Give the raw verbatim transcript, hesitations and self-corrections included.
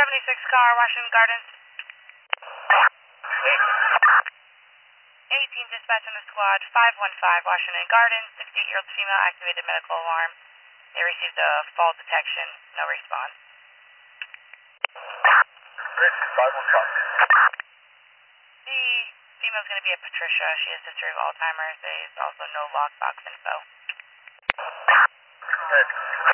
seventy-six car, Washington Gardens. eighteen dispatch on the squad, five one five Washington Gardens, sixty-eight-year-old female activated medical alarm. They received a fall detection, no response. Rich, five one five. The female's going to be a Patricia. She has a history of Alzheimer's. There's also no lockbox info. Rich.